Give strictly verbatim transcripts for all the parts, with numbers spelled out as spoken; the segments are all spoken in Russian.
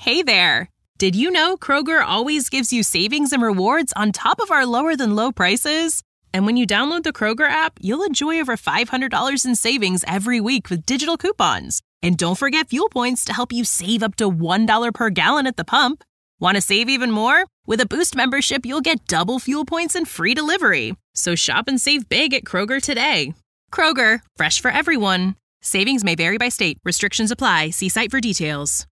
Hey there! Did you know Kroger always gives you savings and rewards on top of our lower-than-low prices? And when you download the Kroger app, you'll enjoy over five hundred dollars in savings every week with digital coupons. And don't forget fuel points to help you save up to one dollar per gallon at the pump. Want to save even more? With a Boost membership, you'll get double fuel points and free delivery. So shop and save big at Kroger today. Kroger, fresh for everyone. Savings may vary by state. Restrictions apply. See site for details.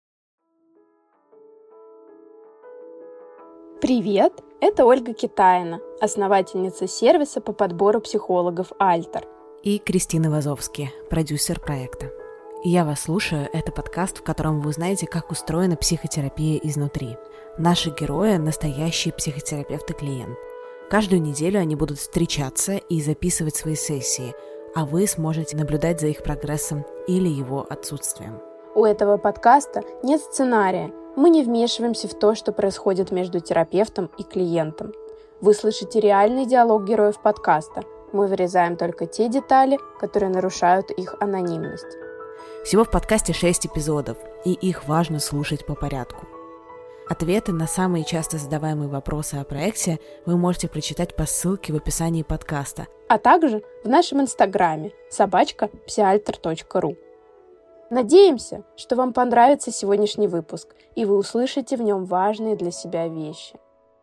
Привет! Это Ольга Китаина, основательница сервиса по подбору психологов «Альтер». И Кристина Вазовски, продюсер проекта. И я вас слушаю, это подкаст, в котором вы узнаете, как устроена психотерапия изнутри. Наши герои – настоящие психотерапевт и клиент. Каждую неделю они будут встречаться и записывать свои сессии, а вы сможете наблюдать за их прогрессом или его отсутствием. У этого подкаста нет сценария. Мы не вмешиваемся в то, что происходит между терапевтом и клиентом. Вы слышите реальный диалог героев подкаста. Мы вырезаем только те детали, которые нарушают их анонимность. Всего в подкасте шесть эпизодов, и их важно слушать по порядку. Ответы на самые часто задаваемые вопросы о проекте вы можете прочитать по ссылке в описании подкаста, а также в нашем инстаграме собачка псиальтер точка ру. Надеемся, что вам понравится сегодняшний выпуск, и вы услышите в нем важные для себя вещи.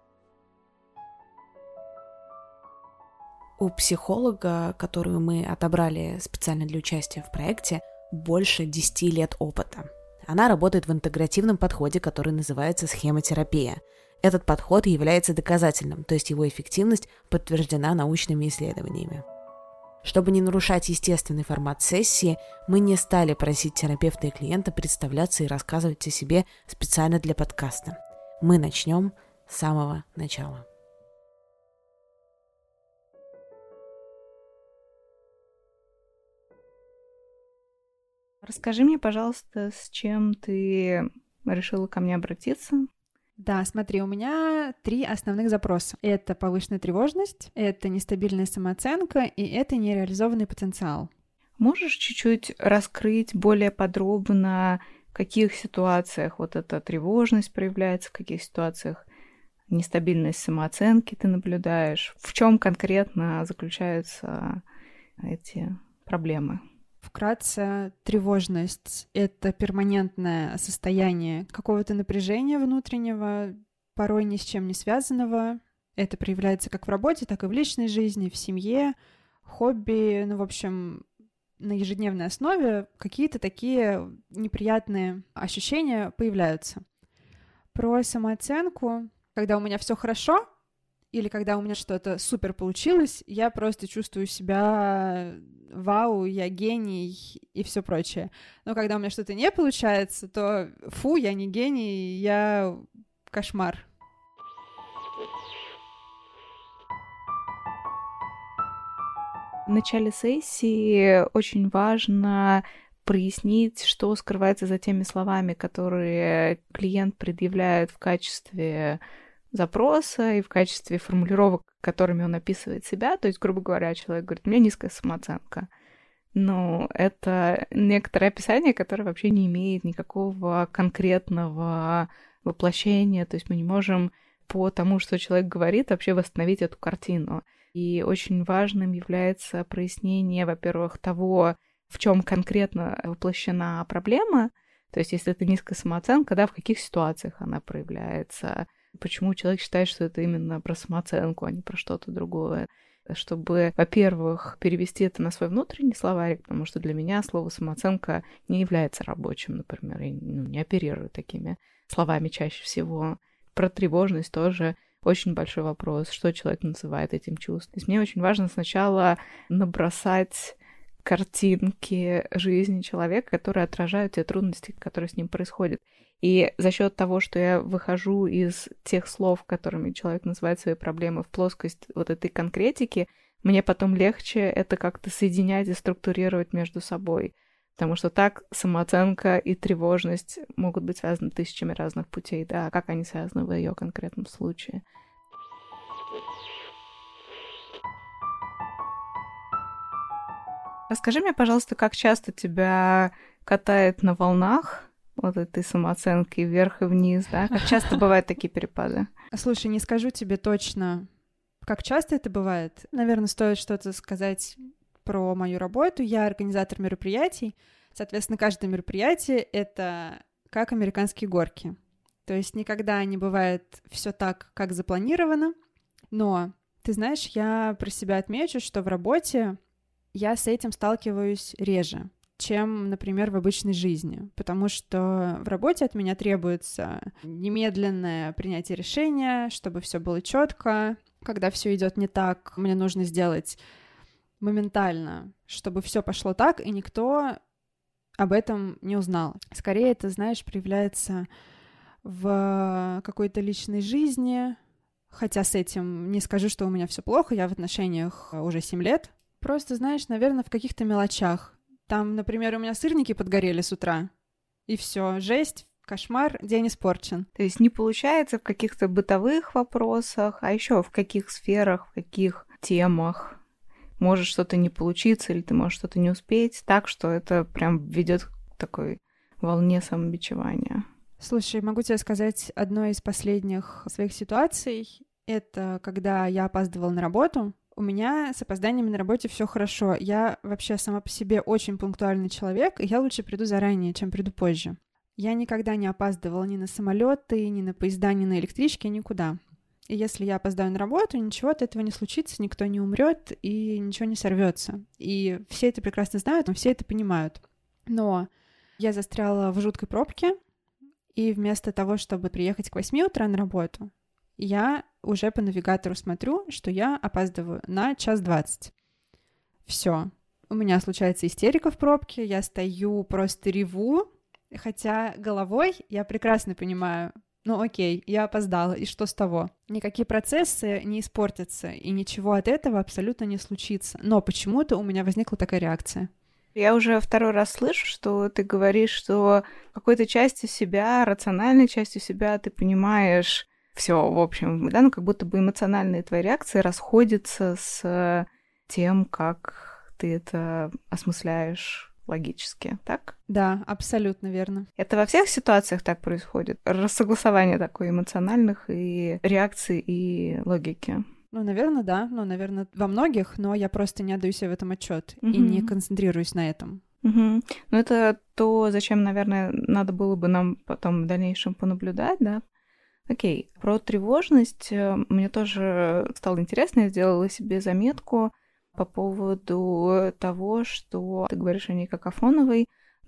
У психолога, которую мы отобрали специально для участия в проекте, больше десяти лет опыта. Она работает в интегративном подходе, который называется схемотерапия. Этот подход является доказательным, то есть его эффективность подтверждена научными исследованиями. Чтобы не нарушать естественный формат сессии, мы не стали просить терапевта и клиента представляться и рассказывать о себе специально для подкаста. Мы начнем с самого начала. Расскажи мне, пожалуйста, с чем ты решила ко мне обратиться? Да, смотри, у меня три основных запроса. Это повышенная тревожность, это нестабильная самооценка и это нереализованный потенциал. Можешь чуть-чуть раскрыть более подробно, в каких ситуациях вот эта тревожность проявляется, в каких ситуациях нестабильность самооценки ты наблюдаешь? В чем конкретно заключаются эти проблемы? Вкратце, тревожность — это перманентное состояние какого-то напряжения внутреннего, порой ни с чем не связанного. Это проявляется как в работе, так и в личной жизни, в семье, хобби, ну, в общем, на ежедневной основе какие-то такие неприятные ощущения появляются. Про самооценку, когда у меня все хорошо, или когда у меня что-то супер получилось, я просто чувствую себя вау, я гений и все прочее. Но когда у меня что-то не получается, то фу, я не гений, я кошмар. В начале сессии очень важно прояснить, что скрывается за теми словами, которые клиент предъявляет в качестве запроса и в качестве формулировок, которыми он описывает себя. То есть, грубо говоря, человек говорит, у меня низкая самооценка. Но это некоторое описание, которое вообще не имеет никакого конкретного воплощения. То есть мы не можем по тому, что человек говорит, вообще восстановить эту картину. И очень важным является прояснение, во-первых, того, в чем конкретно воплощена проблема. То есть если это низкая самооценка, да, в каких ситуациях она проявляется, почему человек считает, что это именно про самооценку, а не про что-то другое. Чтобы, во-первых, перевести это на свой внутренний словарик, потому что для меня слово «самооценка» не является рабочим, например, я ну, не оперирую такими словами чаще всего. Про тревожность тоже очень большой вопрос, что человек называет этим чувством. То есть мне очень важно сначала набросать картинки жизни человека, которые отражают те трудности, которые с ним происходят. И за счет того, что я выхожу из тех слов, которыми человек называет свои проблемы, в плоскость вот этой конкретики, мне потом легче это как-то соединять и структурировать между собой. Потому что так самооценка и тревожность могут быть связаны тысячами разных путей, да, а как они связаны в ее конкретном случае. Расскажи мне, пожалуйста, как часто тебя катает на волнах вот этой самооценки вверх и вниз, да? Как часто бывают такие перепады? Слушай, не скажу тебе точно, как часто это бывает. Наверное, стоит что-то сказать про мою работу. Я организатор мероприятий. Соответственно, каждое мероприятие — это как американские горки. То есть никогда не бывает все так, как запланировано. Но, ты знаешь, я про себя отмечу, что в работе я с этим сталкиваюсь реже, чем, например, в обычной жизни, потому что в работе от меня требуется немедленное принятие решения, чтобы все было четко. Когда все идет не так, мне нужно сделать моментально, чтобы все пошло так, и никто об этом не узнал. Скорее, это, знаешь, проявляется в какой-то личной жизни, хотя с этим не скажу, что у меня все плохо, я в отношениях уже семь лет. Просто, знаешь, наверное, в каких-то мелочах. Там, например, у меня сырники подгорели с утра, и все, жесть, кошмар, день испорчен. То есть не получается в каких-то бытовых вопросах, а еще в каких сферах, в каких темах может что-то не получиться, или ты можешь что-то не успеть, так что это прям ведет к такой волне самобичевания. Слушай, могу тебе сказать, одной из последних своих ситуаций, это когда я опаздывала на работу. У меня с опозданиями на работе все хорошо. Я вообще сама по себе очень пунктуальный человек, и я лучше приду заранее, чем приду позже. Я никогда не опаздывала ни на самолеты, ни на поезда, ни на электрички, никуда. И если я опоздаю на работу, ничего от этого не случится, никто не умрет и ничего не сорвется. И все это прекрасно знают, но все это понимают. Но я застряла в жуткой пробке, и вместо того, чтобы приехать к восьми утра на работу, я уже по навигатору смотрю, что я опаздываю на час двадцать. Все. У меня случается истерика в пробке, я стою, просто реву, хотя головой я прекрасно понимаю, ну окей, я опоздала, и что с того? Никакие процессы не испортятся, и ничего от этого абсолютно не случится. Но почему-то у меня возникла такая реакция. Я уже второй раз слышу, что ты говоришь, что какой-то частью себя, рациональной частью себя ты понимаешь все, в общем, да, ну как будто бы эмоциональные твои реакции расходятся с тем, как ты это осмысляешь логически, так? Да, абсолютно верно. Это во всех ситуациях так происходит? Рассогласование такое эмоциональных и реакций, и логики? Ну, наверное, да. Ну, наверное, во многих, но я просто не отдаю себе в этом отчет Угу. и не концентрируюсь на этом. Угу. Ну, это то, зачем, наверное, надо было бы нам потом в дальнейшем понаблюдать, да? Окей, про тревожность мне тоже стало интересно, я сделала себе заметку по поводу того, что ты говоришь о ней как о фоновой,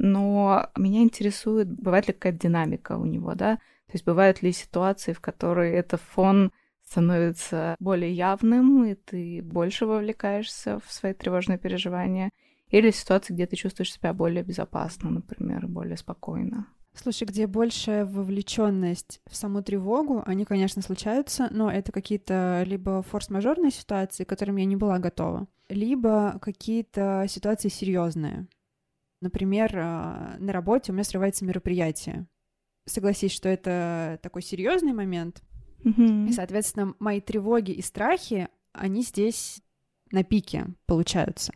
но меня интересует, бывает ли какая-то динамика у него, да? То есть бывают ли ситуации, в которые этот фон становится более явным, и ты больше вовлекаешься в свои тревожные переживания, или ситуации, где ты чувствуешь себя более безопасно, например, более спокойно? Слушай, где большая вовлеченность в саму тревогу, они, конечно, случаются, но это какие-то либо форс-мажорные ситуации, к которым я не была готова, либо какие-то ситуации серьезные. Например, на работе у меня срывается мероприятие. Согласись, что это такой серьезный момент, Mm-hmm. и, соответственно, мои тревоги и страхи, они здесь на пике получаются.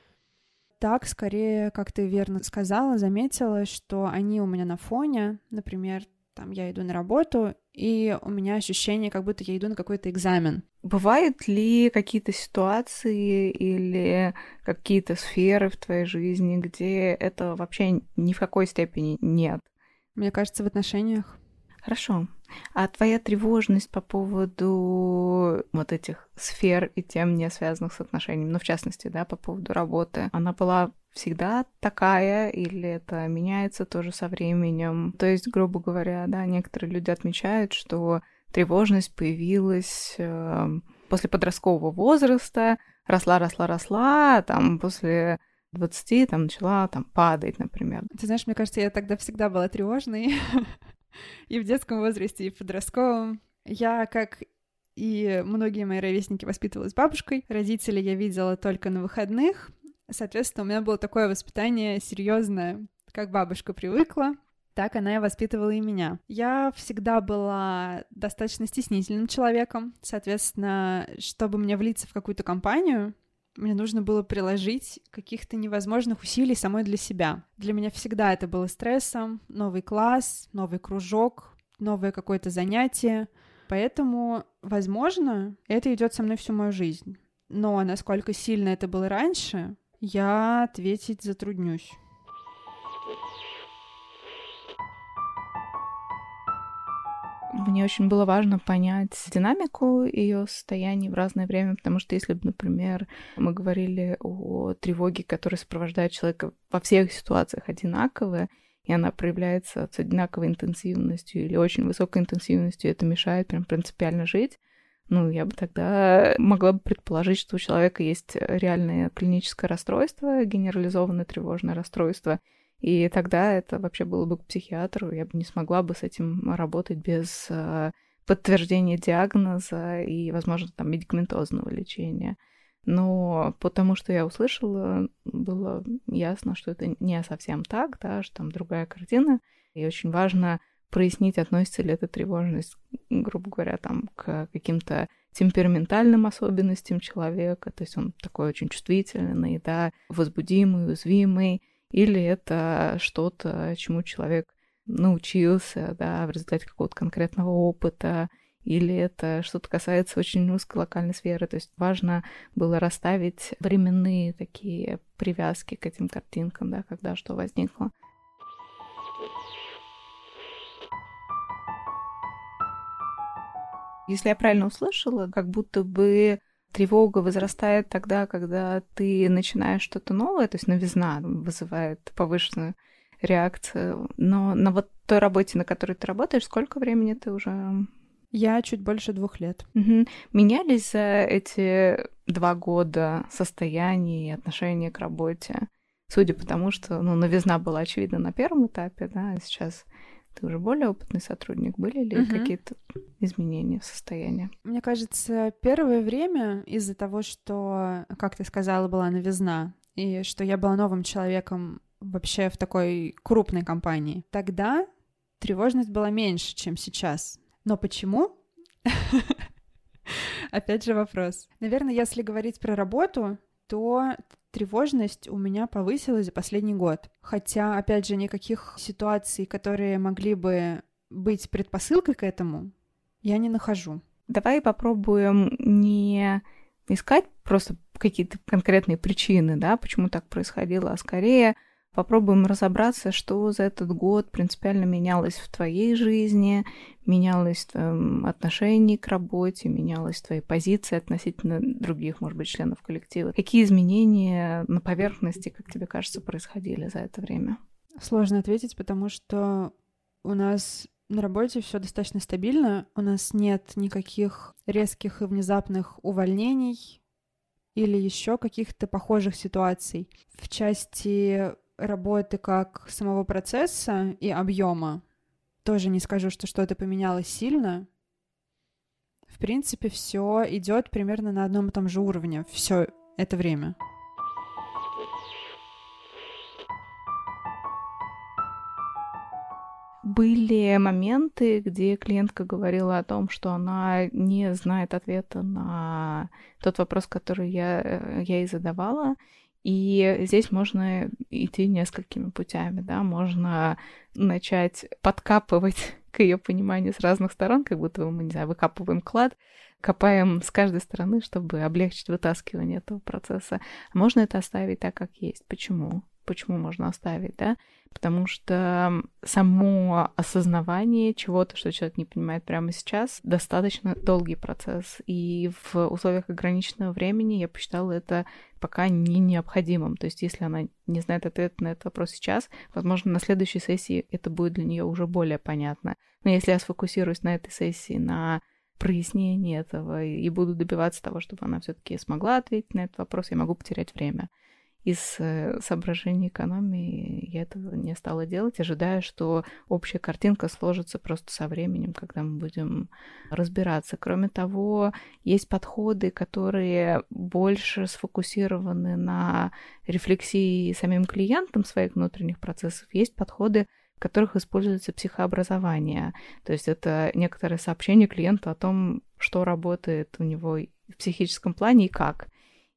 Так, скорее, как ты верно сказала, заметила, что они у меня на фоне. Например, там я иду на работу, и у меня ощущение, как будто я иду на какой-то экзамен. Бывают ли какие-то ситуации или какие-то сферы в твоей жизни, где это вообще ни в какой степени нет? Мне кажется, в отношениях. Хорошо. А твоя тревожность по поводу вот этих сфер и тем, не связанных с отношениями, ну, в частности, да, по поводу работы, она была всегда такая или это меняется тоже со временем? То есть, грубо говоря, да, некоторые люди отмечают, что тревожность появилась э, после подросткового возраста, росла, росла, росла, там после двадцати там начала там падать, например. Ты знаешь, мне кажется, я тогда всегда была тревожной. И в детском возрасте, и в подростковом. Я, как и многие мои ровесники, воспитывалась бабушкой. Родителей я видела только на выходных. Соответственно, у меня было такое воспитание серьезное, как бабушка привыкла, так она и воспитывала и меня. Я всегда была достаточно стеснительным человеком. Соответственно, чтобы мне влиться в какую-то компанию, мне нужно было приложить каких-то невозможных усилий самой для себя. Для меня всегда это было стрессом, новый класс, новый кружок, новое какое-то занятие. Поэтому, возможно, это идет со мной всю мою жизнь. Но насколько сильно это было раньше, я ответить затруднюсь. Мне очень было важно понять динамику ее состояний в разное время, потому что если бы, например, мы говорили о тревоге, которая сопровождает человека во всех ситуациях одинаково, и она проявляется с одинаковой интенсивностью или очень высокой интенсивностью, и это мешает прям принципиально жить, ну, я бы тогда могла бы предположить, что у человека есть реальное клиническое расстройство, генерализованное тревожное расстройство, и тогда это вообще было бы к психиатру, я бы не смогла бы с этим работать без э, подтверждения диагноза и, возможно, там, медикаментозного лечения. Но потому что я услышала, было ясно, что это не совсем так, да, что там другая картина. И очень важно прояснить, относится ли эта тревожность, грубо говоря, там, к каким-то темпераментальным особенностям человека, то есть он такой очень чувствительный, да, возбудимый, уязвимый, или это что-то, чему человек научился, да, в результате какого-то конкретного опыта, или это что-то касается очень узкой локальной сферы. То есть важно было расставить временные такие привязки к этим картинкам, да, когда что возникло. Если я правильно услышала, как будто бы тревога возрастает тогда, когда ты начинаешь что-то новое, то есть новизна вызывает повышенную реакцию. Но на вот той работе, на которой ты работаешь, сколько времени ты уже... Я чуть больше двух лет. Угу. Менялись за эти два года состояние и отношение к работе? Судя по тому, что ну, новизна была очевидна на первом этапе, да, а сейчас ты уже более опытный сотрудник. Были ли угу. какие-то изменения в состоянии? Мне кажется, первое время из-за того, что, как ты сказала, была новизна, и что я была новым человеком вообще в такой крупной компании, тогда тревожность была меньше, чем сейчас. Но почему? Опять же вопрос. Наверное, если говорить про работу, то тревожность у меня повысилась за последний год. Хотя, опять же, никаких ситуаций, которые могли бы быть предпосылкой к этому, я не нахожу. Давай попробуем не искать просто какие-то конкретные причины, да, почему так происходило, а скорее попробуем разобраться, что за этот год принципиально менялось в твоей жизни, менялось в твоем отношении к работе, менялось в твоей позиции относительно других, может быть, членов коллектива. Какие изменения на поверхности, как тебе кажется, происходили за это время? Сложно ответить, потому что у нас на работе все достаточно стабильно, у нас нет никаких резких и внезапных увольнений или еще каких-то похожих ситуаций. В части работы как самого процесса и объема тоже не скажу, что что-то поменялось сильно. В принципе, все идет примерно на одном и том же уровне все это время. Были моменты, где клиентка говорила о том, что она не знает ответа на тот вопрос, который я, я ей задавала. И здесь можно идти несколькими путями, да, можно начать подкапывать к ее пониманию с разных сторон, как будто мы, не знаю, выкапываем клад, копаем с каждой стороны, чтобы облегчить вытаскивание этого процесса. Можно это оставить так, как есть. Почему? Почему можно оставить, да? Потому что само осознавание чего-то, что человек не понимает прямо сейчас, достаточно долгий процесс. И в условиях ограниченного времени я посчитала это пока не необходимым. То есть если она не знает ответа на этот вопрос сейчас, возможно, на следующей сессии это будет для нее уже более понятно. Но если я сфокусируюсь на этой сессии, на прояснении этого и буду добиваться того, чтобы она все-таки смогла ответить на этот вопрос, я могу потерять время. Из соображений экономии я этого не стала делать, ожидая, что общая картинка сложится просто со временем, когда мы будем разбираться. Кроме того, есть подходы, которые больше сфокусированы на рефлексии самим клиентом своих внутренних процессов. Есть подходы, в которых используется психообразование. То есть это некоторое сообщение клиенту о том, что работает у него в психическом плане и как.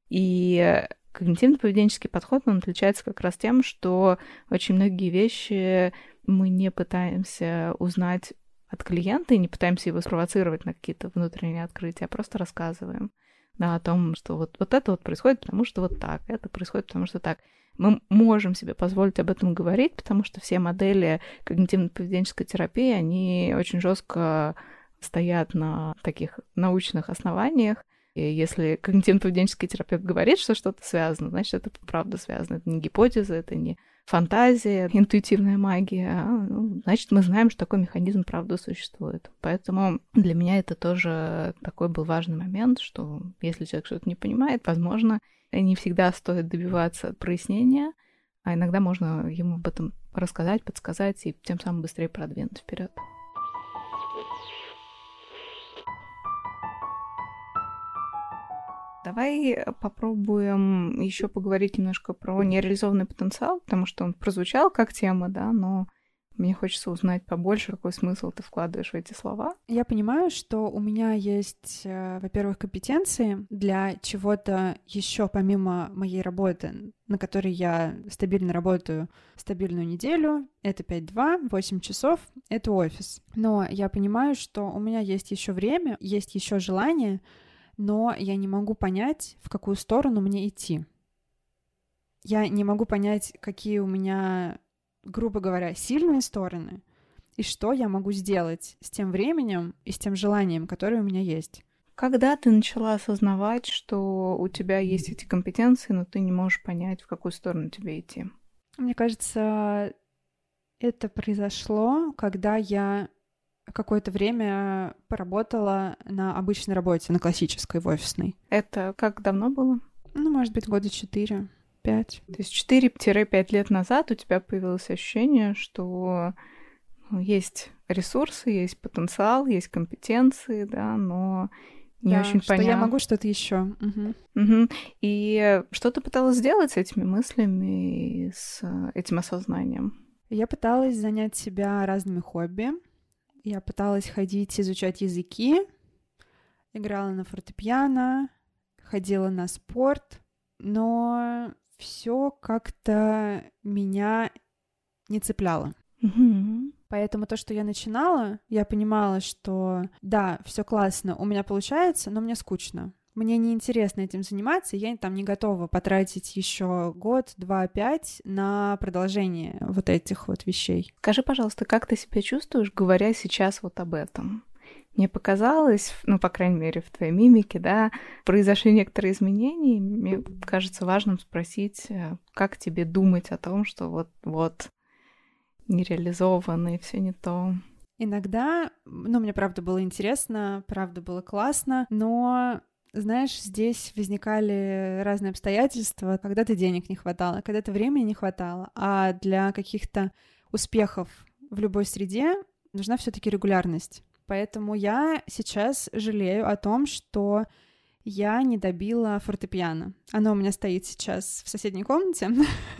И когнитивно-поведенческий подход, он отличается как раз тем, что очень многие вещи мы не пытаемся узнать от клиента и не пытаемся его спровоцировать на какие-то внутренние открытия, а просто рассказываем, да, о том, что вот, вот это вот происходит, потому что вот так, это происходит, потому что так. Мы можем себе позволить об этом говорить, потому что все модели когнитивно-поведенческой терапии, они очень жестко стоят на таких научных основаниях. И если когнитивно-поведенческий терапевт говорит, что что-то связано, значит, это правда связано. Это не гипотеза, это не фантазия, интуитивная магия. А, ну, значит, мы знаем, что такой механизм правда существует. Поэтому для меня это тоже такой был важный момент, что если человек что-то не понимает, возможно, не всегда стоит добиваться прояснения, а иногда можно ему об этом рассказать, подсказать и тем самым быстрее продвинуть вперед. Давай попробуем еще поговорить немножко про нереализованный потенциал, потому что он прозвучал как тема, да, но мне хочется узнать побольше, какой смысл ты вкладываешь в эти слова. Я понимаю, что у меня есть, во-первых, компетенции для чего-то еще помимо моей работы, на которой я стабильно работаю стабильную неделю. Это пять-два, восемь часов, это офис. Но я понимаю, что у меня есть еще время, есть еще желание, но я не могу понять, в какую сторону мне идти. Я не могу понять, какие у меня, грубо говоря, сильные стороны, и что я могу сделать с тем временем и с тем желанием, которое у меня есть. Когда ты начала осознавать, что у тебя есть эти компетенции, но ты не можешь понять, в какую сторону тебе идти? Мне кажется, это произошло, когда я какое-то время поработала на обычной работе, на классической, в офисной. Это как давно было? Ну, может быть, года четыре, пять. То есть четыре-пять лет назад у тебя появилось ощущение, что есть ресурсы, есть потенциал, есть компетенции, да, но не да, очень что понятно. Я могу что-то еще. Угу. Угу. И что ты пыталась сделать с этими мыслями и с этим осознанием? Я пыталась занять себя разными хобби. Я пыталась ходить, изучать языки, играла на фортепиано, ходила на спорт, но все как-то меня не цепляло. Mm-hmm. Поэтому то, что я начинала, я понимала, что да, все классно, у меня получается, но мне скучно. Мне неинтересно этим заниматься, я там не готова потратить еще год, два, пять на продолжение вот этих вот вещей. Скажи, пожалуйста, как ты себя чувствуешь, говоря сейчас вот об этом? Мне показалось, ну, по крайней мере, в твоей мимике, да, произошли некоторые изменения, и мне кажется важным спросить, как тебе думать о том, что вот-вот нереализовано и все не то. Иногда, ну, мне правда было интересно, правда было классно, но... Знаешь, здесь возникали разные обстоятельства, когда-то денег не хватало, когда-то времени не хватало, а для каких-то успехов в любой среде нужна все-таки регулярность. Поэтому я сейчас жалею о том, что я не добила фортепиано. Оно у меня стоит сейчас в соседней комнате,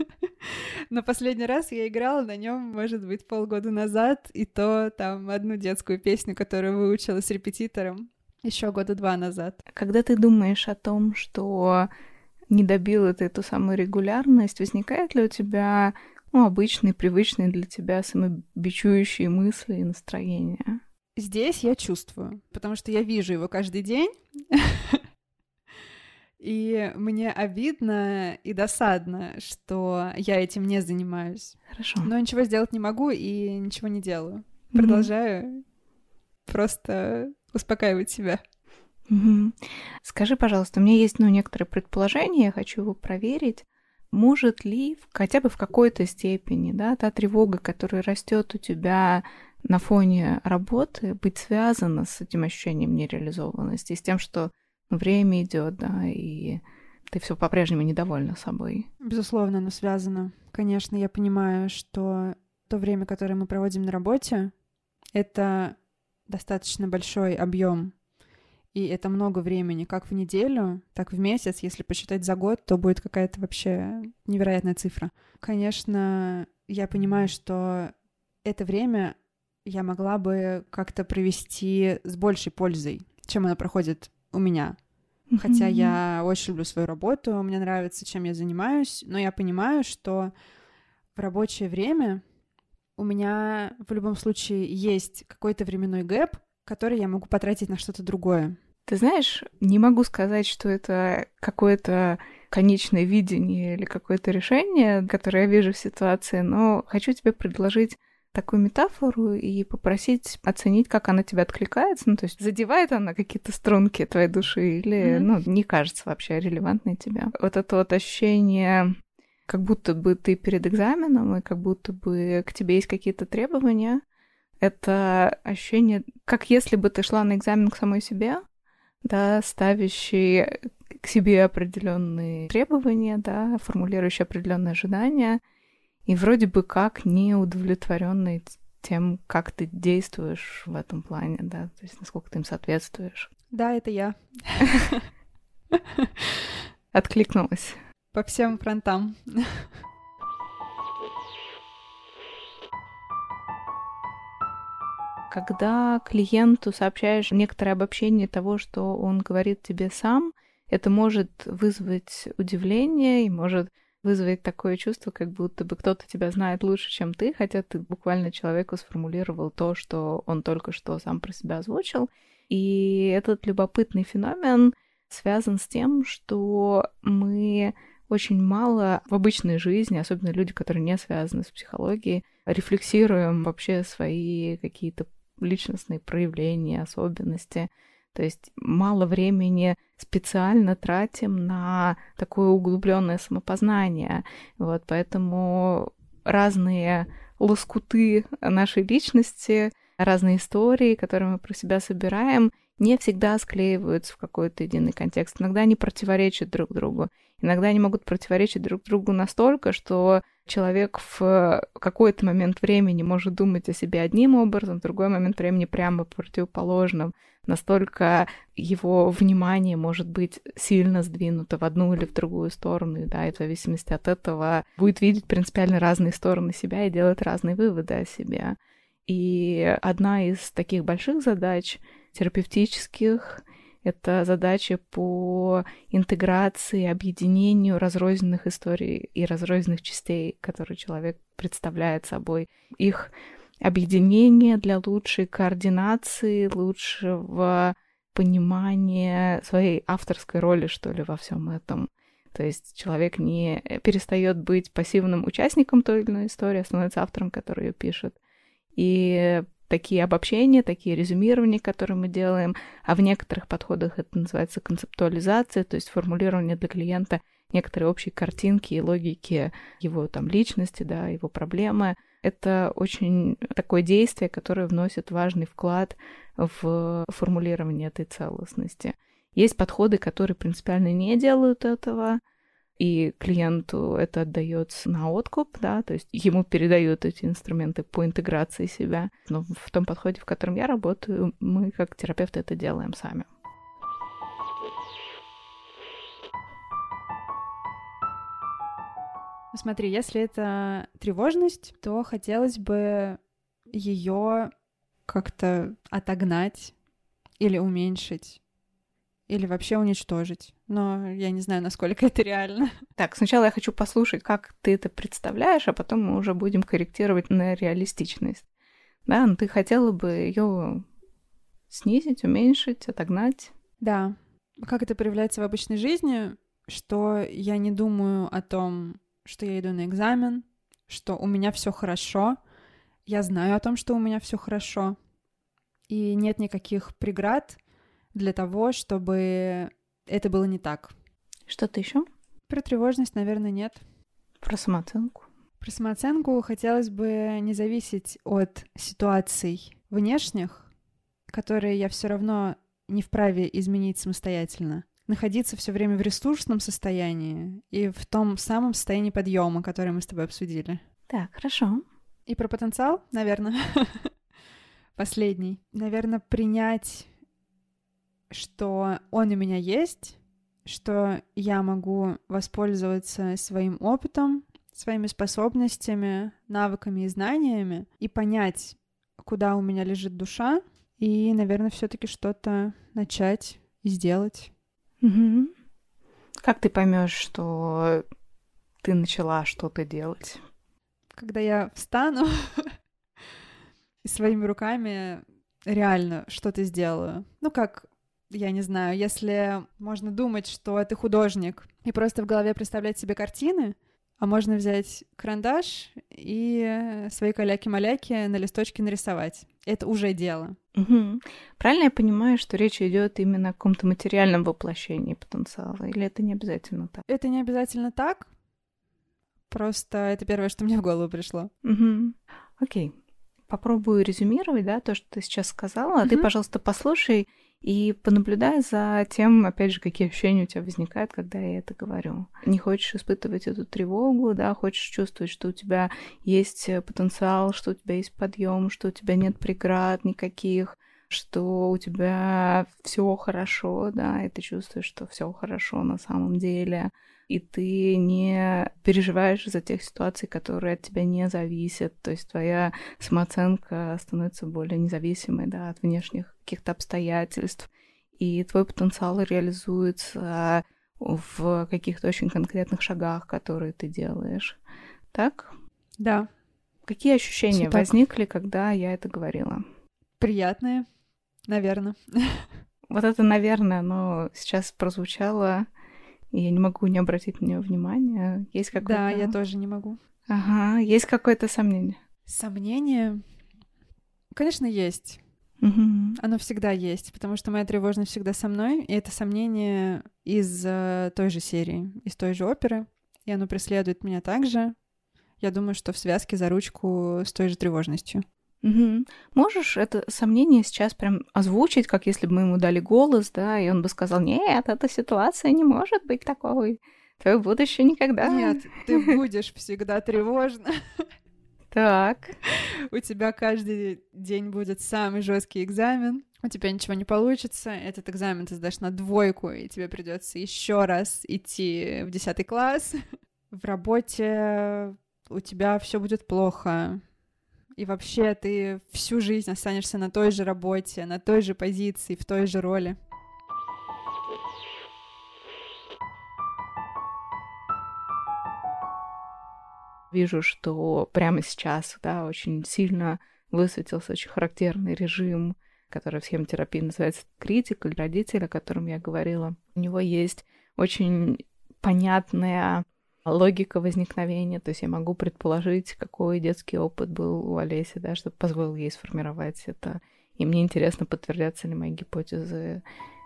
но последний раз я играла на нем, может быть, полгода назад, и то там одну детскую песню, которую выучила с репетитором. Еще года два назад. Когда ты думаешь о том, что не добила ты эту самую регулярность, возникает ли у тебя, ну, обычные, привычные для тебя самобичующие мысли и настроения? Здесь я чувствую, потому что я вижу его каждый день, и мне обидно и досадно, что я этим не занимаюсь. Хорошо. Но ничего сделать не могу и ничего не делаю. Продолжаю mm-hmm. просто... успокаивать себя. Угу. Скажи, пожалуйста, у меня есть, ну, некоторые предположения, я хочу его проверить. Может ли хотя бы в какой-то степени, да, та тревога, которая растет у тебя на фоне работы, быть связана с этим ощущением нереализованности, с тем, что время идет, да, и ты все по-прежнему недовольна собой? Безусловно, оно связано. Конечно, я понимаю, что то время, которое мы проводим на работе, это достаточно большой объем, и это много времени, как в неделю, так в месяц. Если посчитать за год, то будет какая-то вообще невероятная цифра. Конечно, я понимаю, что это время я могла бы как-то провести с большей пользой, чем оно проходит у меня. Mm-hmm. Хотя я очень люблю свою работу, мне нравится, чем я занимаюсь, но я понимаю, что в рабочее время у меня в любом случае есть какой-то временной гэп, который я могу потратить на что-то другое. Ты знаешь, не могу сказать, что это какое-то конечное видение или какое-то решение, которое я вижу в ситуации, но хочу тебе предложить такую метафору и попросить оценить, как она тебе откликается. Ну, то есть задевает она какие-то струнки твоей души или, mm-hmm. ну, не кажется вообще релевантной тебе. Вот это вот ощущение, как будто бы ты перед экзаменом, и как будто бы к тебе есть какие-то требования. Это ощущение, как если бы ты шла на экзамен к самой себе, да, ставящий к себе определенные требования, да, формулирующий определенные ожидания, и вроде бы как не удовлетворенный тем, как ты действуешь в этом плане, да, то есть насколько ты им соответствуешь. Да, это я. Откликнулась. По всем фронтам. Когда клиенту сообщаешь некоторое обобщение того, что он говорит тебе сам, это может вызвать удивление и может вызвать такое чувство, как будто бы кто-то тебя знает лучше, чем ты, хотя ты буквально человеку сформулировал то, что он только что сам про себя озвучил. И этот любопытный феномен связан с тем, что мы очень мало в обычной жизни, особенно люди, которые не связаны с психологией, рефлексируем вообще свои какие-то личностные проявления, особенности. То есть мало времени специально тратим на такое углубленное самопознание. Вот, поэтому разные лоскуты нашей личности, разные истории, которые мы про себя собираем, не всегда склеиваются в какой-то единый контекст. Иногда они противоречат друг другу. Иногда они могут противоречить друг другу настолько, что человек в какой-то момент времени может думать о себе одним образом, в другой момент времени прямо противоположным. Настолько его внимание может быть сильно сдвинуто в одну или в другую сторону, да, и в зависимости от этого будет видеть принципиально разные стороны себя и делать разные выводы о себе. И одна из таких больших задач терапевтических — это задача по интеграции, объединению разрозненных историй и разрозненных частей, которые человек представляет собой. Их объединение для лучшей координации, лучшего понимания своей авторской роли, что ли, во всем этом. То есть человек не перестает быть пассивным участником той или иной истории, а становится автором, который ее пишет. И такие обобщения, такие резюмирования, которые мы делаем, а в некоторых подходах это называется концептуализация, то есть формулирование для клиента некоторой общей картинки и логики его там личности, да, его проблемы. Это очень такое действие, которое вносит важный вклад в формулирование этой целостности. Есть подходы, которые принципиально не делают этого, и клиенту это отдается на откуп, да, то есть ему передают эти инструменты по интеграции себя. Но в том подходе, в котором я работаю, мы как терапевты это делаем сами. Смотри, если это тревожность, то хотелось бы ее как-то отогнать или уменьшить, или вообще уничтожить. Но я не знаю, насколько это реально. Так, сначала я хочу послушать, как ты это представляешь, а потом мы уже будем корректировать на реалистичность. Да, ну ты хотела бы ее снизить, уменьшить, отогнать? Да. Как это проявляется в обычной жизни, что я не думаю о том, что я иду на экзамен, что у меня все хорошо, я знаю о том, что у меня все хорошо, и нет никаких преград для того, чтобы это было не так. Что-то еще? Про тревожность, наверное, нет. Про самооценку? Про самооценку хотелось бы не зависеть от ситуаций внешних, которые я все равно не вправе изменить самостоятельно. Находиться все время в ресурсном состоянии и в том самом состоянии подъема, которое мы с тобой обсудили. Так, хорошо. И про потенциал, наверное, последний. Наверное, принять, что он у меня есть, что я могу воспользоваться своим опытом, своими способностями, навыками и знаниями и понять, куда у меня лежит душа, и, наверное, все-таки что-то начать и сделать. Угу. Как ты поймешь, что ты начала что-то делать? Когда я встану и своими руками реально что-то сделаю. Ну, как, я не знаю, если можно думать, что ты художник, и просто в голове представлять себе картины, а можно взять карандаш и свои каляки-маляки на листочке нарисовать. Это уже дело. Угу. Правильно я понимаю, что речь идет именно о каком-то материальном воплощении потенциала, или это не обязательно так? Это не обязательно так, просто это первое, что мне в голову пришло. Угу. Окей. Попробую резюмировать, да, то, что ты сейчас сказала. А ты, пожалуйста, послушай и понаблюдай за тем, опять же, какие ощущения у тебя возникают, когда я это говорю. Не хочешь испытывать эту тревогу, да, хочешь чувствовать, что у тебя есть потенциал, что у тебя есть подъем, что у тебя нет преград никаких, что у тебя все хорошо, да, и ты чувствуешь, что все хорошо на самом деле, и ты не переживаешь за тех ситуаций, которые от тебя не зависят, то есть твоя самооценка становится более независимой, да, от внешних каких-то обстоятельств, и твой потенциал реализуется в каких-то очень конкретных шагах, которые ты делаешь. Так? Да. Какие ощущения возникли, когда я это говорила? Приятные, наверное. Вот это, наверное, оно сейчас прозвучало, и я не могу не обратить на него внимания. Есть какое-то... Да, я тоже не могу. Ага, есть какое-то сомнение? Сомнение? Конечно, есть. Угу. Оно всегда есть, потому что моя тревожность всегда со мной, и это сомнение из uh, той же серии, из той же оперы, и оно преследует меня также. Я думаю, что в связке за ручку с той же тревожностью. Угу. Можешь это сомнение сейчас прям озвучить, как если бы мы ему дали голос, да, и он бы сказал: нет, эта ситуация не может быть такой, твое будущее никогда. Нет, ты будешь всегда тревожна. Так. У тебя каждый день будет самый жесткий экзамен, у тебя ничего не получится, этот экзамен ты сдашь на двойку, и тебе придется еще раз идти в десятый класс. В работе у тебя все будет плохо. И вообще ты всю жизнь останешься на той же работе, на той же позиции, в той же роли. Вижу, что прямо сейчас, да, очень сильно высветился очень характерный режим, который в схемотерапии называется критик или родитель, о котором я говорила. У него есть очень понятная логика возникновения, то есть я могу предположить, какой детский опыт был у Олеси, да, что позволил ей сформировать это. И мне интересно, подтвердятся ли мои гипотезы.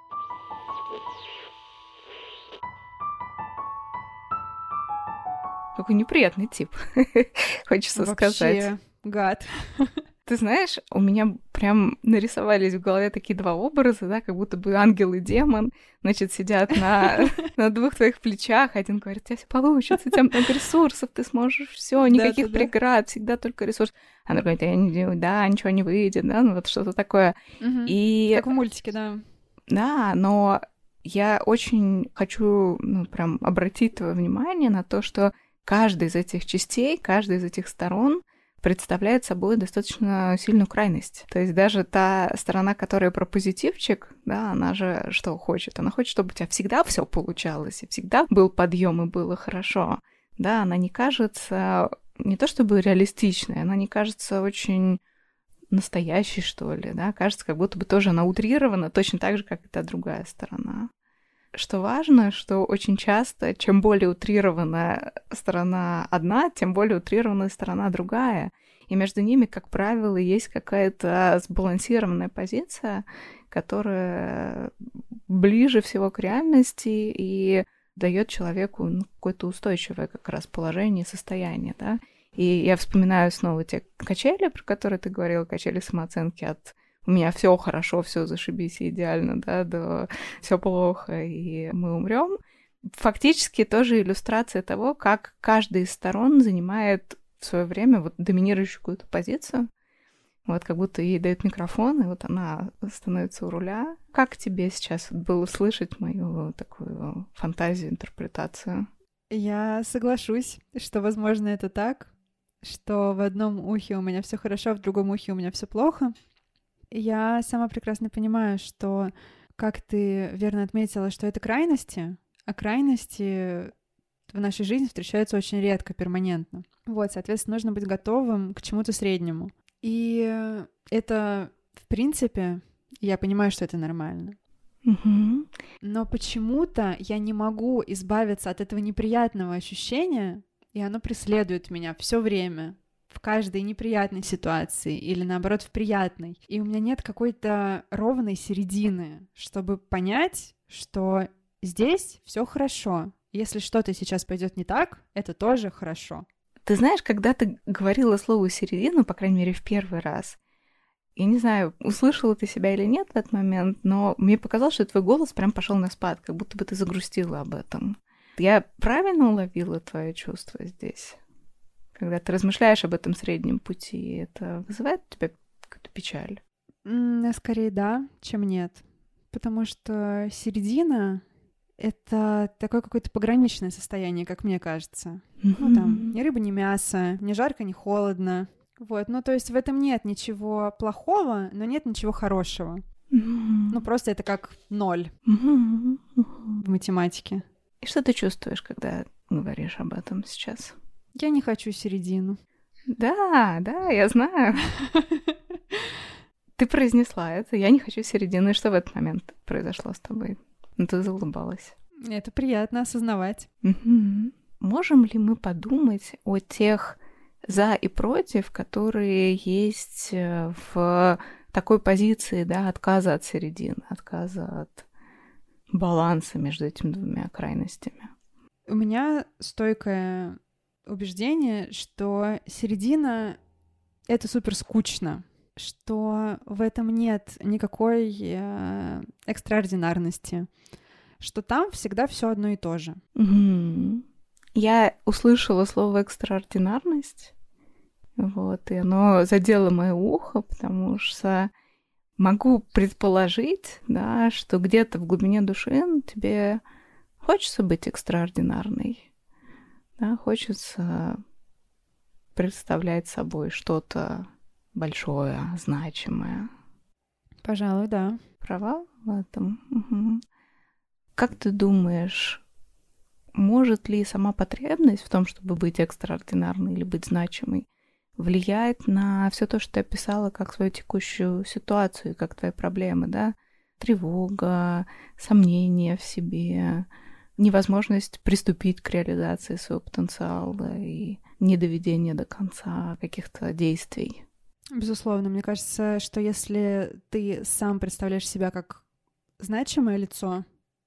Какой неприятный тип, хочется Вообще, сказать. Гад. Ты знаешь, у меня прям нарисовались в голове такие два образа, да, как будто бы ангел и демон, значит, сидят на, на двух твоих плечах. Один говорит: у тебя все получится, у тебя много ресурсов, ты сможешь все, никаких да, преград, да. Всегда только ресурс. А другой говорит: я не, да, ничего не выйдет, да, ну вот что-то такое. Угу. И... Как в мультике, да. Да, но я очень хочу, ну, прям обратить твое внимание на то, что каждая из этих частей, каждая из этих сторон представляет собой достаточно сильную крайность. То есть даже та сторона, которая про позитивчик, да, она же что хочет? Она хочет, чтобы у тебя всегда все получалось, и всегда был подъем и было хорошо. Да, она не кажется не то чтобы реалистичной, она не кажется очень настоящей, что ли, да, кажется, как будто бы тоже она утрирована, точно так же, как и та другая сторона. Что важно, что очень часто, чем более утрированная сторона одна, тем более утрированная сторона другая. И между ними, как правило, есть какая-то сбалансированная позиция, которая ближе всего к реальности и дает человеку, ну, какое-то устойчивое как раз положение и состояние, да. И я вспоминаю снова те качели, про которые ты говорила, качели самооценки от у меня все хорошо, все зашибись и идеально, да, до все плохо, и мы умрем. Фактически тоже иллюстрация того, как каждая из сторон занимает в свое время вот доминирующую какую-то позицию. Вот как будто ей дают микрофон, и вот она становится у руля. Как тебе сейчас было слышать мою такую фантазию, интерпретацию? Я соглашусь, что, возможно, это так, что в одном ухе у меня все хорошо, в другом ухе у меня все плохо. Я сама прекрасно понимаю, что как ты верно отметила, что это крайности, а крайности в нашей жизни встречаются очень редко, перманентно. Вот, соответственно, нужно быть готовым к чему-то среднему. И это, в принципе, я понимаю, что это нормально. Угу. Но почему-то я не могу избавиться от этого неприятного ощущения, и оно преследует меня все время, в каждой неприятной ситуации или, наоборот, в приятной. И у меня нет какой-то ровной середины, чтобы понять, что здесь все хорошо. Если что-то сейчас пойдет не так, это тоже хорошо. Ты знаешь, когда ты говорила слово «середину», по крайней мере, в первый раз, я не знаю, услышала ты себя или нет в этот момент, но мне показалось, что твой голос прям пошел на спад, как будто бы ты загрустила об этом. Я правильно уловила твое чувство здесь? Когда ты размышляешь об этом среднем пути, это вызывает у тебя какую-то печаль? Mm, скорее да, чем нет. Потому что середина — это такое какое-то пограничное состояние, как мне кажется. Mm-hmm. Ну там, ни рыба, ни мясо, ни жарко, ни холодно. Вот, ну то есть в этом нет ничего плохого, но нет ничего хорошего. Mm-hmm. Ну просто это как ноль mm-hmm. в математике. И что ты чувствуешь, когда говоришь об этом сейчас? Я не хочу середину. Да, да, я знаю. Ты произнесла это, я не хочу середины. И что в этот момент произошло с тобой? Ну, ты заулыбалась. Это приятно осознавать. Угу. Можем ли мы подумать о тех за и против, которые есть в такой позиции, да, отказа от середины, отказа от баланса между этими двумя крайностями? У меня стойкое убеждение, что середина — это супер скучно, что в этом нет никакой э, экстраординарности, что там всегда все одно и то же. Mm-hmm. Я услышала слово экстраординарность, вот, и оно задело мое ухо, потому что могу предположить, да, что где-то в глубине души тебе хочется быть экстраординарной. Да, хочется представлять собой что-то большое, значимое. Пожалуй, да. Права в этом? Угу. Как ты думаешь, может ли сама потребность в том, чтобы быть экстраординарной или быть значимой, влиять на все то, что ты описала как свою текущую ситуацию, как твои проблемы, да? Тревога, сомнения в себе, невозможность приступить к реализации своего потенциала и недоведение до конца каких-то действий. Безусловно, мне кажется, что если ты сам представляешь себя как значимое лицо,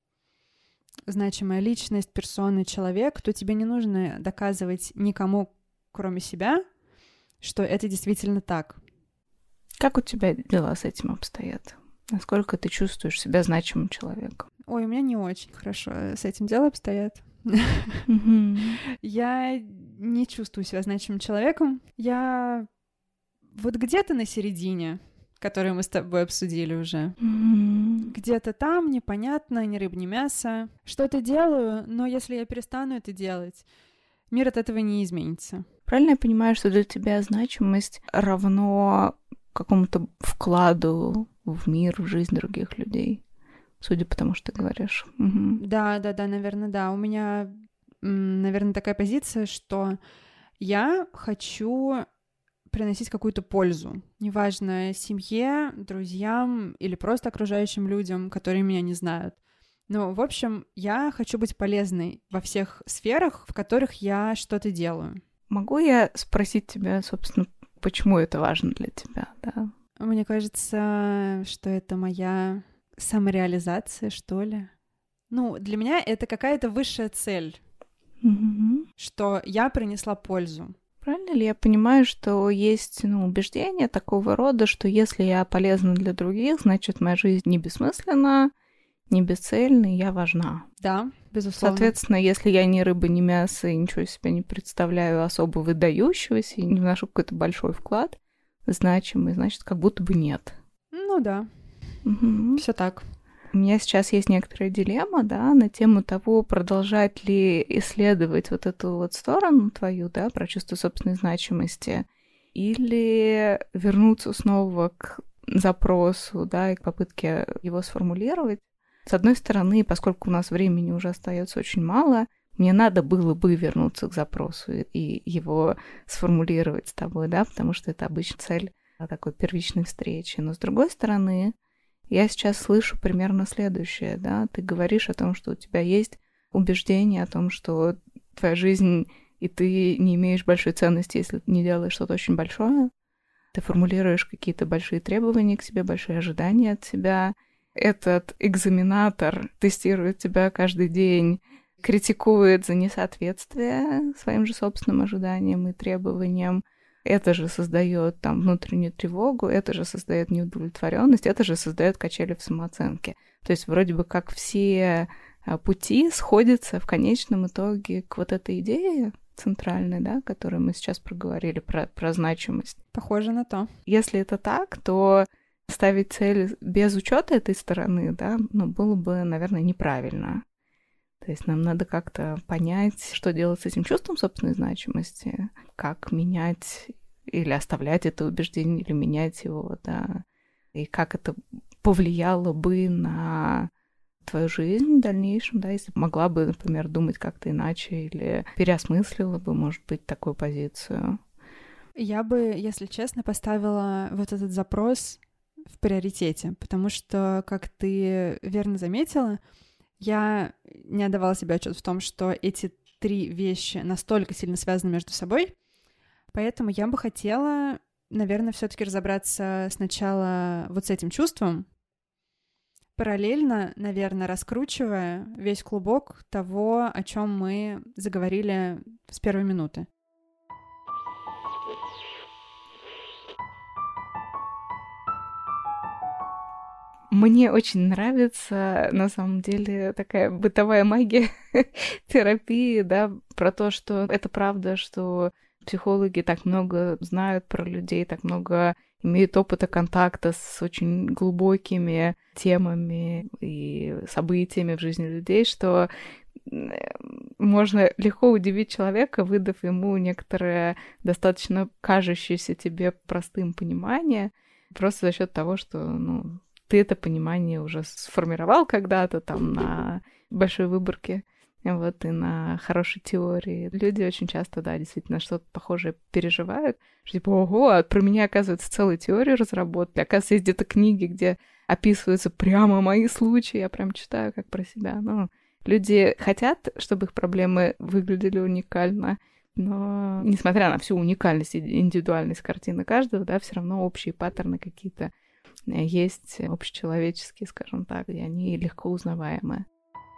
значимая личность, персона, человек, то тебе не нужно доказывать никому, кроме себя, что это действительно так. Как у тебя дела с этим обстоят? Насколько ты чувствуешь себя значимым человеком? Ой, у меня не очень хорошо с этим дело обстоят. Mm-hmm. Я не чувствую себя значимым человеком. Я вот где-то на середине, которую мы с тобой обсудили уже. Mm-hmm. Где-то там, непонятно, ни рыба, ни мясо. Что-то делаю, но если я перестану это делать, мир от этого не изменится. Правильно я понимаю, что для тебя значимость равно какому-то вкладу в мир, в жизнь других людей? Судя по тому, что ты говоришь. Угу. Да, да, да, наверное, да. У меня, наверное, такая позиция, что я хочу приносить какую-то пользу. Неважно, семье, друзьям или просто окружающим людям, которые меня не знают. Но, в общем, я хочу быть полезной во всех сферах, в которых я что-то делаю. Могу я спросить тебя, собственно, почему это важно для тебя, да? Мне кажется, что это моя самореализация, что ли. Ну, для меня это какая-то высшая цель, mm-hmm. что я принесла пользу. Правильно ли я понимаю, что есть, ну, убеждение такого рода, что если я полезна для других, значит, моя жизнь не бессмысленна, не бесцельна, и я важна? Да, безусловно. Соответственно, если я ни рыба, ни мясо, и ничего себе не представляю особо выдающегося, и не вношу какой-то большой вклад, значимый, значит, как будто бы нет. Ну да, угу. Все так. У меня сейчас есть некоторая дилемма, да, на тему того, продолжать ли исследовать вот эту вот сторону твою, да, про чувство собственной значимости, или вернуться снова к запросу, да, и к попытке его сформулировать. С одной стороны, поскольку у нас времени уже остается очень мало, мне надо было бы вернуться к запросу и его сформулировать с тобой, да, потому что это обычно цель такой первичной встречи. Но с другой стороны, я сейчас слышу примерно следующее, да, ты говоришь о том, что у тебя есть убеждение о том, что твоя жизнь, и ты не имеешь большой ценности, если не делаешь что-то очень большое. Ты формулируешь какие-то большие требования к себе, большие ожидания от себя. Этот экзаменатор тестирует тебя каждый день, критикует за несоответствие своим же собственным ожиданиям и требованиям. Это же создает там внутреннюю тревогу, это же создает неудовлетворенность, это же создает качели в самооценке. То есть вроде бы как все пути сходятся в конечном итоге к вот этой идее центральной, да, которую мы сейчас проговорили про, про значимость. Похоже на то. Если это так, то ставить цель без учета этой стороны, да, ну, было бы, наверное, неправильно. То есть нам надо как-то понять, что делать с этим чувством собственной значимости, как менять или оставлять это убеждение, или менять его, да, и как это повлияло бы на твою жизнь в дальнейшем, да, если могла бы, например, думать как-то иначе или переосмыслила бы, может быть, такую позицию. Я бы, если честно, поставила вот этот запрос в приоритете, потому что, как ты верно заметила, я не отдавала себе отчет в том, что эти три вещи настолько сильно связаны между собой, поэтому я бы хотела, наверное, все-таки разобраться сначала вот с этим чувством, параллельно, наверное, раскручивая весь клубок того, о чем мы заговорили с первой минуты. Мне очень нравится, на самом деле, такая бытовая магия терапии, да, про то, что это правда, что психологи так много знают про людей, так много имеют опыта контакта с очень глубокими темами и событиями в жизни людей, что можно легко удивить человека, выдав ему некоторое достаточно кажущееся тебе простым понимание, просто за счет того, что, ну, ты это понимание уже сформировал когда-то там на большой выборке, вот, и на хорошей теории. Люди очень часто, да, действительно что-то похожее переживают, что типа, ого, а про меня, оказывается, целую теорию разработали, оказывается, есть где-то книги, где описываются прямо мои случаи, я прям читаю как про себя. Ну, люди хотят, чтобы их проблемы выглядели уникально, но, несмотря на всю уникальность и индивидуальность картины каждого, да, все равно общие паттерны какие-то есть общечеловеческие, скажем так, и они легко узнаваемы.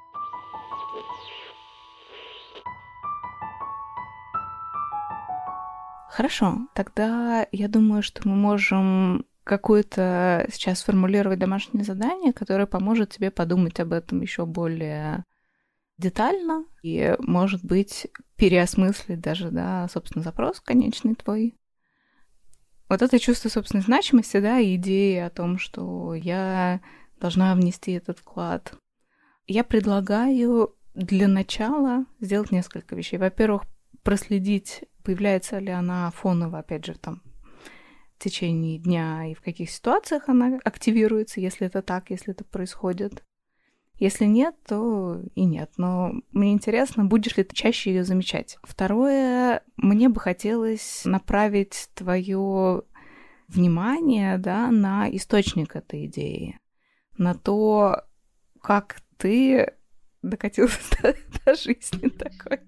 Хорошо, тогда я думаю, что мы можем какое-то сейчас сформулировать домашнее задание, которое поможет тебе подумать об этом еще более детально и, может быть, переосмыслить даже, да, собственно, запрос конечный твой. Вот это чувство собственной значимости, да, и идея о том, что я должна внести этот вклад. Я предлагаю для начала сделать несколько вещей. Во-первых, проследить, появляется ли она фоново, опять же, там, в течение дня и в каких ситуациях она активируется, если это так, если это происходит. Если нет, то и нет. Но мне интересно, будешь ли ты чаще ее замечать. Второе, мне бы хотелось направить твое внимание, да, на источник этой идеи, на то, как ты докатился до, до жизни такой.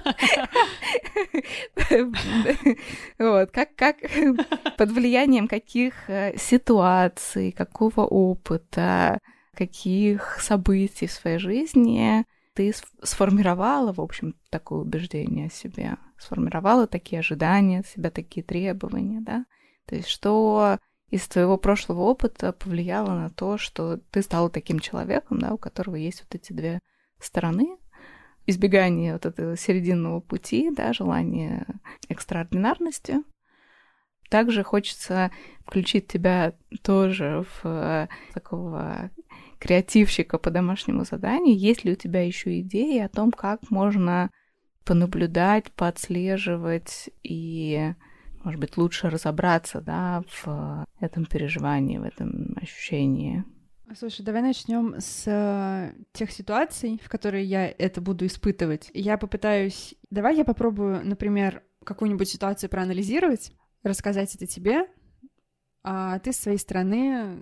Вот, как, как под влиянием каких ситуаций, какого опыта, каких событий в своей жизни ты сформировала, в общем, такое убеждение о себе, сформировала такие ожидания от себя, такие требования, да? То есть что из твоего прошлого опыта повлияло на то, что ты стала таким человеком, да, у которого есть вот эти две стороны, избегание вот этого серединного пути, да, желание экстраординарности. Также хочется включить тебя тоже в такого креативщика по домашнему заданию. Есть ли у тебя еще идеи о том, как можно понаблюдать, поотслеживать и может быть, лучше разобраться, да, в этом переживании, в этом ощущении. Слушай, давай начнем с э, тех ситуаций, в которые я это буду испытывать. Я попытаюсь... Давай я попробую, например, какую-нибудь ситуацию проанализировать, рассказать это тебе, а ты с своей стороны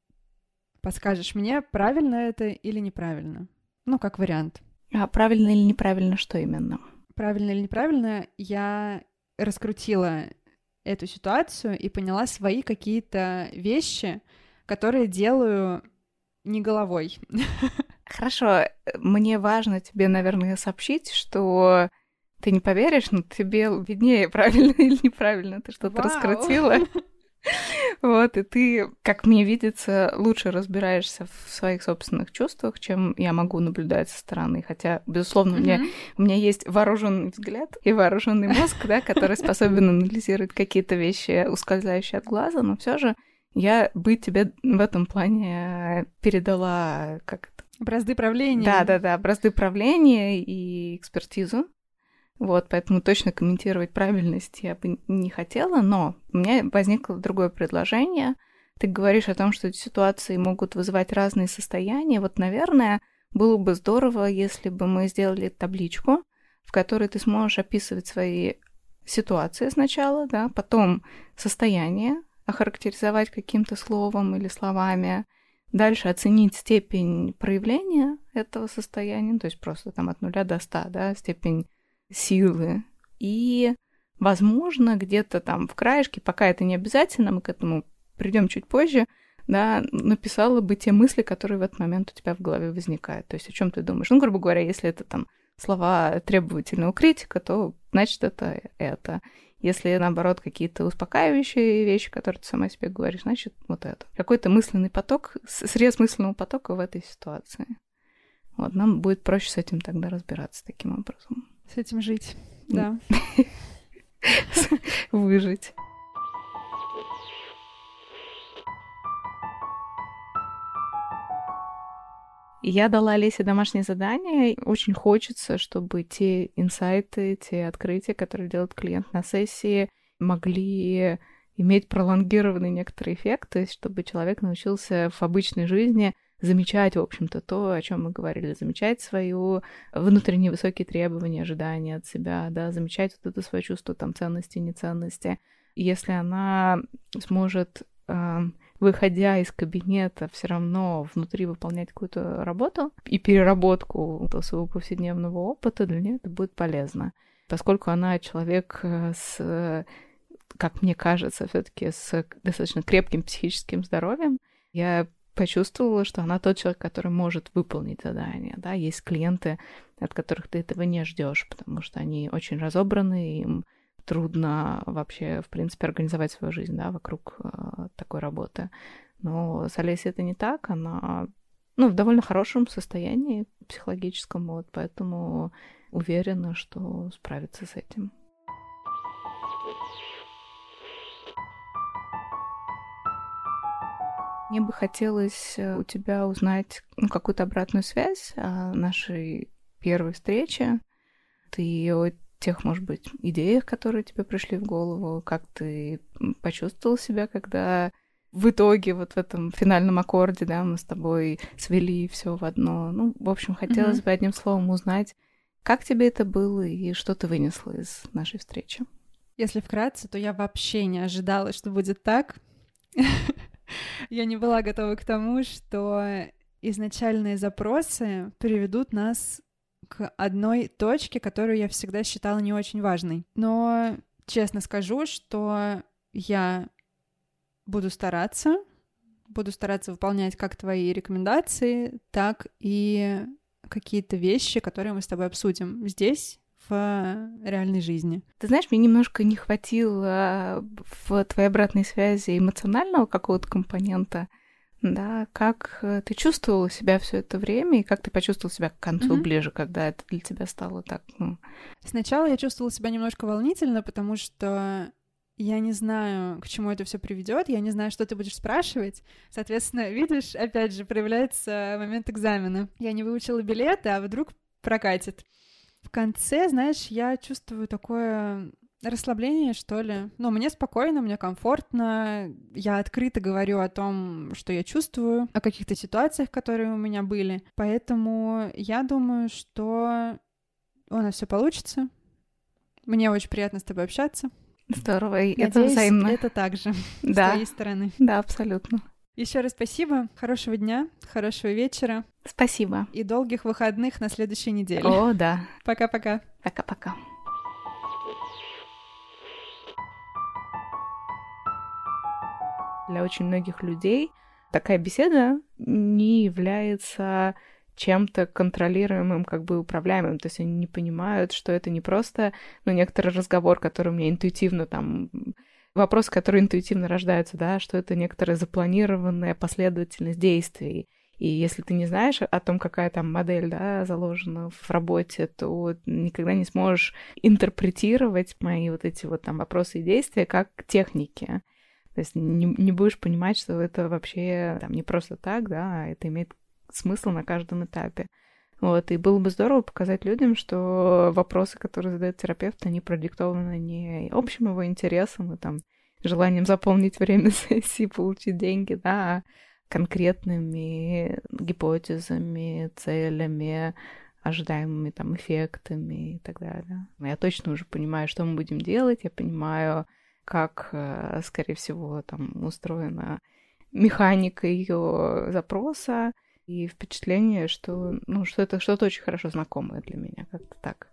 подскажешь мне, правильно это или неправильно. Ну, как вариант. А правильно или неправильно, что именно? Правильно или неправильно, я раскрутила эту ситуацию и поняла свои какие-то вещи, которые делаю не головой. Хорошо, мне важно тебе, наверное, сообщить, что ты не поверишь, но тебе виднее, правильно или неправильно ты что-то Вау. раскрутила. Вот, и ты, как мне видится, лучше разбираешься в своих собственных чувствах, чем я могу наблюдать со стороны. Хотя, безусловно, mm-hmm. у меня, у меня есть вооруженный взгляд и вооруженный мозг, да, который способен анализировать какие-то вещи, ускользающие от глаза, но все же я бы тебе в этом плане передала как это? Бразды правления. Да-да-да, бразды правления и экспертизу. Вот, поэтому точно комментировать правильность я бы не хотела, но у меня возникло другое предложение. Ты говоришь о том, что эти ситуации могут вызывать разные состояния. Вот, наверное, было бы здорово, если бы мы сделали табличку, в которой ты сможешь описывать свои ситуации сначала, да, потом состояние, охарактеризовать каким-то словом или словами, дальше оценить степень проявления этого состояния, то есть просто там от нуля до ста, да, степень силы. И, возможно, где-то там в краешке, пока это не обязательно, мы к этому придем чуть позже, да, написала бы те мысли, которые в этот момент у тебя в голове возникают. То есть о чем ты думаешь? Ну, грубо говоря, если это там слова требовательного критика, то значит это это. Если, наоборот, какие-то успокаивающие вещи, которые ты сама себе говоришь, значит вот это. Какой-то мысленный поток, срез мысленного потока в этой ситуации. Вот, нам будет проще с этим тогда разбираться таким образом. С этим жить, да. Выжить. Я дала Лесе домашнее задание. Очень хочется, чтобы те инсайты, те открытия, которые делает клиент на сессии, могли иметь пролонгированный некоторый эффект, то есть чтобы человек научился в обычной жизни замечать, в общем-то, то, о чем мы говорили, замечать свою внутренние высокие требования, ожидания от себя, да, замечать вот это свое чувство там ценности, неценности. И если она сможет, э, выходя из кабинета, все равно внутри выполнять какую-то работу и переработку своего повседневного опыта, для нее это будет полезно. Поскольку она человек с, как мне кажется, все-таки с достаточно крепким психическим здоровьем, я почувствовала, что она тот человек, который может выполнить задание. Да? Есть клиенты, от которых ты этого не ждешь, потому что они очень разобраны, им трудно вообще, в принципе, организовать свою жизнь, да, вокруг э, такой работы. Но с Олесей это не так, она, ну, в довольно хорошем состоянии психологическом, вот, поэтому уверена, что справится с этим. Мне бы хотелось у тебя узнать, ну, какую-то обратную связь о нашей первой встрече. Ты о тех, может быть, идеях, которые тебе пришли в голову, как ты почувствовал себя, когда в итоге вот в этом финальном аккорде, да, мы с тобой свели все в одно. Ну, в общем, хотелось mm-hmm. бы одним словом узнать, как тебе это было и что ты вынесла из нашей встречи. Если вкратце, то я вообще не ожидала, что будет так. Я не была готова к тому, что изначальные запросы приведут нас к одной точке, которую я всегда считала не очень важной. Но честно скажу, что я буду стараться, буду стараться выполнять как твои рекомендации, так и какие-то вещи, которые мы с тобой обсудим здесь, в реальной жизни. Ты знаешь, мне немножко не хватило в твоей обратной связи эмоционального какого-то компонента, да, как ты чувствовала себя все это время, и как ты почувствовала себя к концу, mm-hmm. ближе, когда это для тебя стало так, ну... Сначала я чувствовала себя немножко волнительно, потому что я не знаю, к чему это все приведет, я не знаю, что ты будешь спрашивать. Соответственно, видишь, опять же, проявляется момент экзамена. Я не выучила билеты, а вдруг прокатит. В конце, знаешь, я чувствую такое Расслабление, что ли. Ну, мне спокойно, мне комфортно. Я открыто говорю о том, что я чувствую, о каких-то ситуациях, которые у меня были. Поэтому я думаю, что у нас все получится. Мне очень приятно с тобой общаться. Здорово, и Надеюсь, это взаимно. это также Да. с твоей стороны. Да, абсолютно. Еще раз спасибо. Хорошего дня, хорошего вечера. Спасибо. И долгих выходных на следующей неделе. О, да. Пока-пока. Пока-пока. Для очень многих людей такая беседа не является чем-то контролируемым, как бы управляемым. То есть они не понимают, что это не просто, ну, некоторый разговор, который у меня интуитивно там... Вопросы, которые интуитивно рождаются, да, что это некоторая запланированная последовательность действий. И если ты не знаешь о том, какая там модель, да, заложена в работе, то никогда не сможешь интерпретировать мои вот эти вот там вопросы и действия как техники. То есть не, не будешь понимать, что это вообще там не просто так, да, а это имеет смысл на каждом этапе. Вот, и было бы здорово показать людям, что вопросы, которые задает терапевт, они продиктованы не общим его интересом и там желанием заполнить время сессии, получить деньги, да, а конкретными гипотезами, целями, ожидаемыми там эффектами и так далее. Я точно уже понимаю, что мы будем делать, я понимаю, как, скорее всего, там устроена механика ее запроса, и впечатление, что, ну, что это что-то очень хорошо знакомое для меня, как-то так.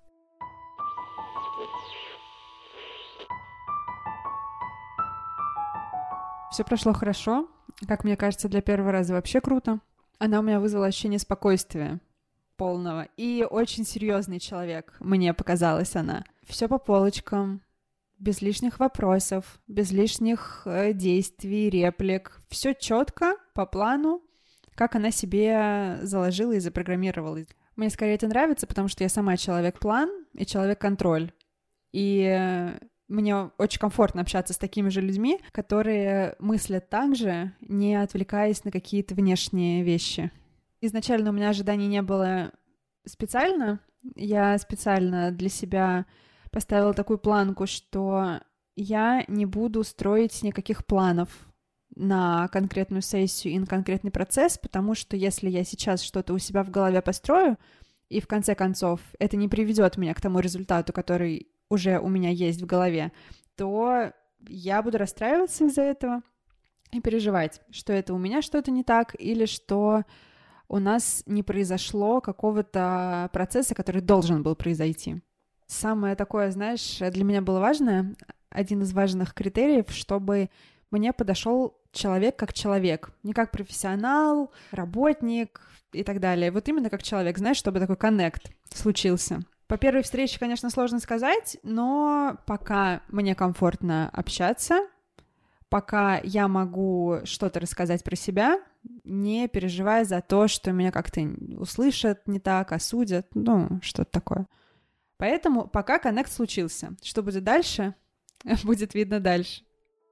Все прошло хорошо. Как мне кажется, для первого раза вообще круто. Она у меня вызвала ощущение спокойствия полного. И очень серьезный человек, мне показалась она. Все по полочкам, без лишних вопросов, без лишних э, действий, реплик. Все четко, по плану, как она себе заложила и запрограммировала. Мне скорее это нравится, потому что я сама человек-план и человек-контроль. И мне очень комфортно общаться с такими же людьми, которые мыслят так же, не отвлекаясь на какие-то внешние вещи. Изначально у меня ожиданий не было специально. Я специально для себя поставила такую планку, что я не буду строить никаких планов на конкретную сессию и на конкретный процесс, потому что если я сейчас что-то у себя в голове построю, и в конце концов это не приведет меня к тому результату, который уже у меня есть в голове, то я буду расстраиваться из-за этого и переживать, что это у меня что-то не так, или что у нас не произошло какого-то процесса, который должен был произойти. Самое такое, знаешь, для меня было важное, один из важных критериев, чтобы мне подошел человек как человек, не как профессионал, работник и так далее. Вот именно как человек, знаешь, чтобы такой коннект случился. По первой встрече, конечно, сложно сказать, но пока мне комфортно общаться, пока я могу что-то рассказать про себя, не переживая за то, что меня как-то услышат не так, осудят, ну, что-то такое. Поэтому пока коннект случился. Что будет дальше, будет видно дальше.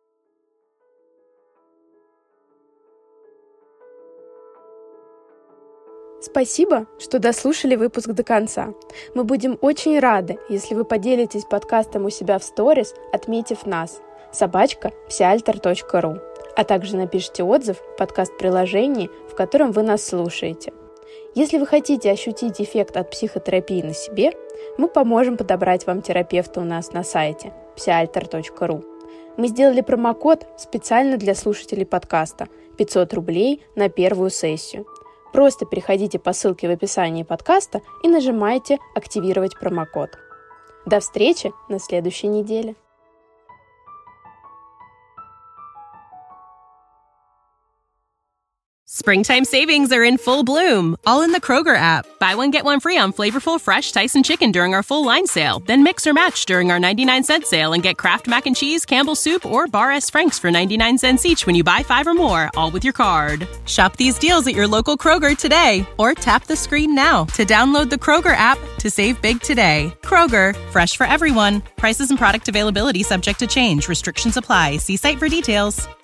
Спасибо, что дослушали выпуск до конца. Мы будем очень рады, если вы поделитесь подкастом у себя в сторис, отметив нас собачка псиальтер точка ру, а также напишите отзыв в подкаст-приложении, в котором вы нас слушаете. Если вы хотите ощутить эффект от психотерапии на себе, мы поможем подобрать вам терапевта у нас на сайте псиальтер точка ру. Мы сделали промокод специально для слушателей подкаста – пятьсот рублей на первую сессию. Просто переходите по ссылке в описании подкаста и нажимайте «Активировать промокод». До встречи на следующей неделе. Springtime savings are in full bloom, all in the Kroger app. Buy one, get one free on flavorful, fresh Tyson chicken during our full line sale. Then mix or match during our ninety-nine cent sale and get Kraft Mac and Cheese, Campbell's Soup, or Bar S. Frank's for ninety-nine cents each when you buy five or more, all with your card. Shop these deals at your local Kroger today, or tap the screen now to download the Kroger app to save big today. Kroger, fresh for everyone. Prices and product availability subject to change. Restrictions apply. See site for details.